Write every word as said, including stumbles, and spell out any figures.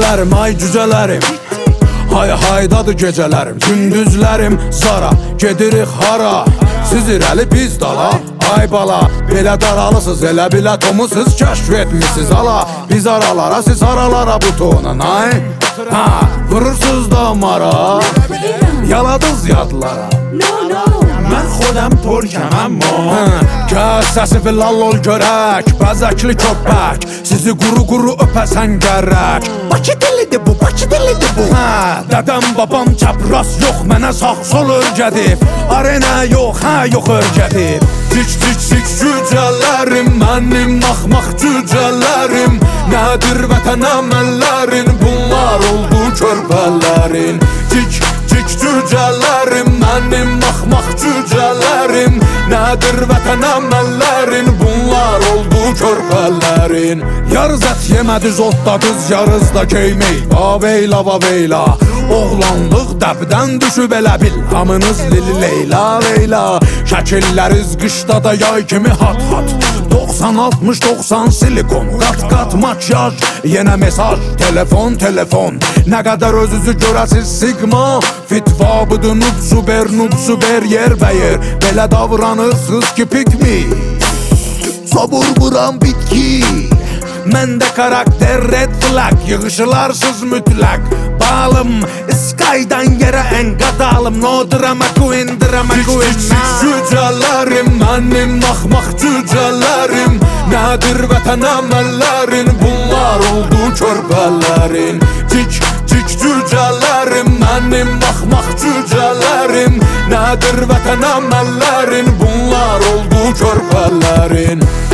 cücələrim, ay cücələrim. Hay haydadır gecələrim, gündüzlərim zara, gedirik hara. Siz irəli biz dala, ay bala. Belə daralısız, elə bilə tomusuz, kəşf etmişsiz ala. Biz aralara, siz aralara butonun ay. Ha, vurursunuz damara, yaladız yadlara. Mən xodəm Türkəm əmma Kəs səsi filal ol görək, bəzəkli köpək, sizi quru quru öpəsən gərək. Bakı dilidir bu, Bakı dilidir bu. Hə, dədəm babam çapraz yox, mənə sağ sol örgədib. Arena yox, hə yox örgədib. Cik cik cik cücələrim, mənim axmaq cücələrim. Nədir vətən əməllərin, bunlar oldu körpələrin. Cik cik cücələrim, mənim axmaq cücələrim. Nədir vətən əməllərin, bunlar oldu körpələrin. Yarız ət yemədi zotda qız, yarız da keymey. Vaveyla vaveyla, oğlanlıq dəbdən düşüb elə bil. Hamınız lili leyla leyla, şəkilləriz qışda da yay kimi hat hat. Doxsan altmış doxsan silikon, qat qat makyaj, yenə mesaj, telefon telefon. Nə qədər özünüzü görəsiz sigma, fitva bıdı nub super nub super yer bəyir. Belə davranırsınız ki pikmi, sabur vuran bitki. Məndə karakter red flag, yığışılarsız mütləq. Balım, skydan yerə ən qadalım. No drama queen, drama queen. Cücələrim, mənim axmaq cücələrim. Nədir vətən əməllərin, bunlar oldu körpələrin. Cik cik cücələrim, mənim axmaq cücələrim. Nədir vətən əməllərin, bunlar oldu körpələrin.